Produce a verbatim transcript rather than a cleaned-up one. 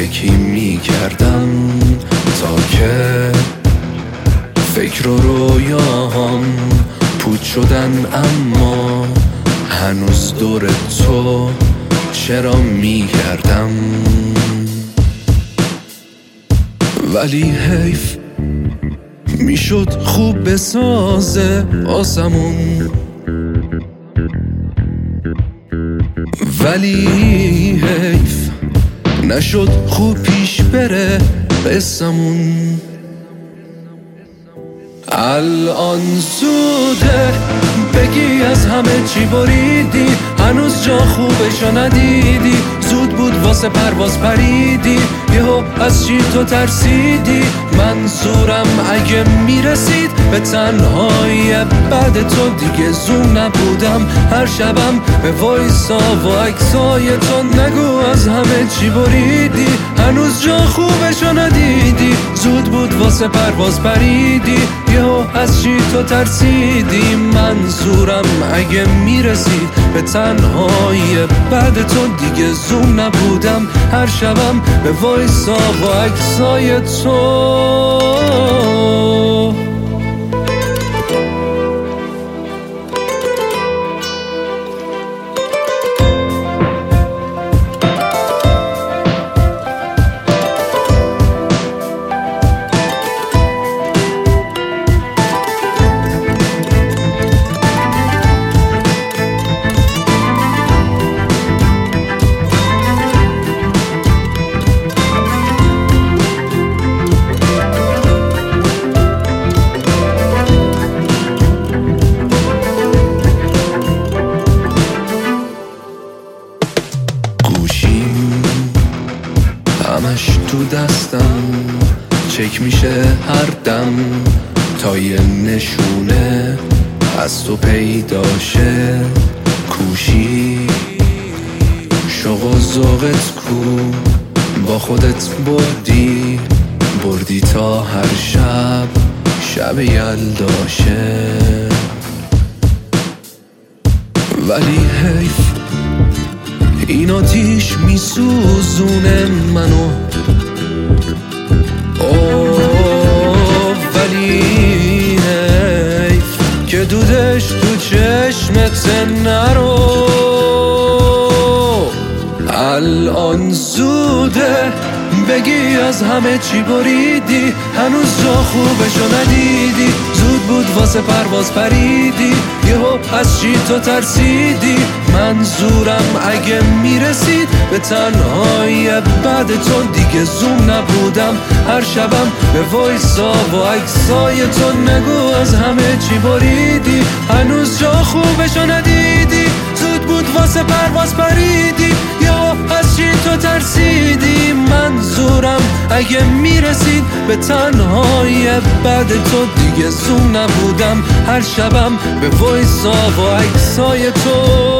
یکی می کردم تا که فکر و رویاهام پود شدن، اما هنوز دور تو چرا می گردم. ولی حیف میشد خوب بسازه آسمون، ولی حیف نشد خوب پیش بره قصمون. الان زوده بگی از همه چی بریدی، هنوز جا خوبشو ندیدی، زود بود واسه پرواز پریدی، یهو از چی تو ترسیدی. منظورم اگه میرسید به تنهایی بعد تو دیگه زوم نبودم، هر شبم به وایسا و عکسای تو نگو از همه چی بریدی، هنوز جا خوبشو ندیدی، زود بود واسه پرواز پریدی، یهو از چی تو ترسیدی. منظورم اگه میرسید به تنهایی بعد تو دیگه زوم نبودم، هر شبم به وایسا و عکسای تو. همش تو دستم چک میشه هر دم تا یه نشونه از تو پیداشه. کوشی شوق و ذوقت کو با خودت بردی بردی تا هر شب شب یلداشه. ولی حیف این آتیش میسوزونه منو، اوه ولی حیف که دودش تو چشمت نرو. الان زوده بگی از همه چی بریدی، هنوز جا خوبشو ندیدی، زود بود واسه پرواز پریدی، یهو از چی تو ترسیدی. منظورم اگه میرسید به تنهایی بعد تو دیگه زوم نبودم، هر شبم به وایسا و عکسای تو نگو از همه چی بریدی، هنوز جا خوبشو ندیدی، زود بود واسه پرواز پریدی، یا از چی تو ترسیدی. منظورم اگه میرسید به تنهایی بعد تو دیگه زوم نبودم، هر شبم به وایسا و عکسای تو.